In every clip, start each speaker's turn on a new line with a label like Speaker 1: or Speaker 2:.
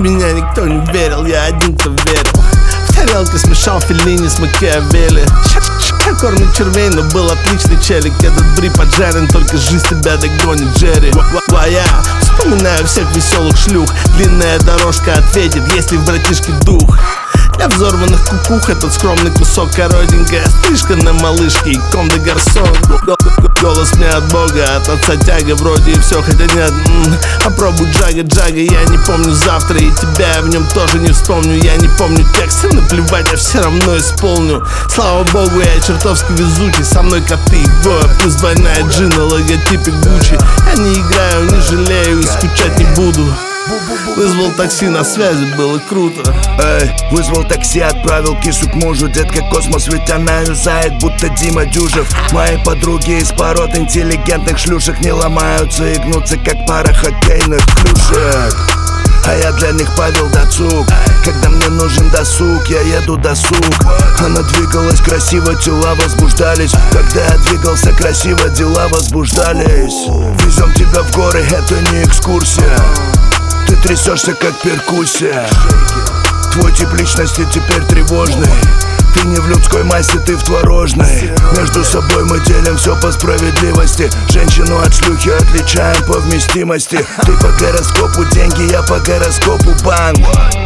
Speaker 1: меня никто не верил, я один, кто верил. В тарелке смешал Феллини с Макиавелли. Кормит червей, но был отличный челик. Этот бри поджарен, только жизнь тебя догонит, Джерри. Я вспоминаю всех веселых шлюх. Длинная дорожка ответит, есть ли в братишке дух. Для взорванных кукух этот скромный кусок, коротенькая стрижка на малышке и ком де гарсон. Голос мне от Бога, от отца тяга, вроде и все, хотя нет. Попробуй Джага, я не помню завтра, и тебя я в нем тоже не вспомню. Я не помню текста, наплевать, я все равно исполню. Слава богу, я чертовски везучий, со мной коты и двое, плюс двойная джин на логотипе Гуччи. Я не играю, не жалею и скучать не буду. Вызвал такси, на связи, было круто.
Speaker 2: Эй, вызвал такси, отправил кису к мужу. Детка космос, ведь она юзает, будто Дима Дюжев. Мои подруги из пород интеллигентных шлюшек не ломаются и гнутся, как пара хоккейных клюшек. А я для них Павел Дацук. Когда мне нужен досуг, я еду досуг. Она двигалась красиво, тела возбуждались. Когда я двигался красиво, дела возбуждались. Везем тебя в горы, это не экскурсия. Ты трясешься, как перкуссия. Твой тип личности теперь тревожный. Ты не в людской массе, ты в творожной. Между собой мы делим все по справедливости. Женщину от шлюхи отличаем по вместимости. Ты по гороскопу деньги, я по гороскопу банк.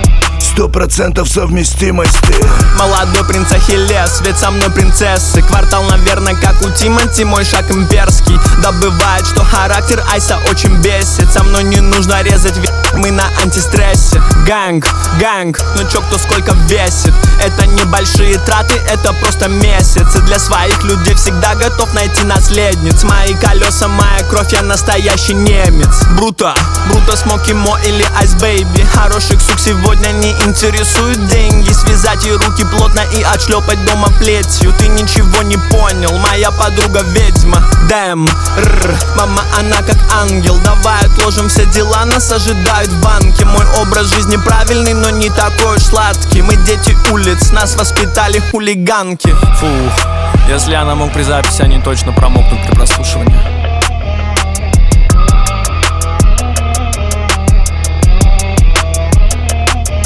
Speaker 2: 100% совместимости.
Speaker 3: Молодой принц Ахиллес, ведь со мной принцессы. Квартал, наверное, как у Тимати, мой шаг имперский. Да бывает, что характер Айса очень бесит. Со мной не нужно резать, мы на антистрессе. Гэнг, ну чё, кто сколько весит. Это небольшие траты, это просто месяцы. Для своих людей всегда готов найти наследниц. Мои колеса, моя кровь, я настоящий немец. Бруто, Смоки Мо или Айс Бэйби. Хороших сук сегодня не интересуют деньги. Связать ей руки плотно и отшлепать дома плетью. Ты ничего не понял, моя подруга ведьма. Дэм, мама, она как ангел. Давай отложим все дела, нас ожидают в банке. Мой образ жизни правильный, но не такой уж сладкий. Мы дети улиц, нас воспитали хулиганки.
Speaker 4: Фух, если я намок при записи, они точно промокнут при прослушивании.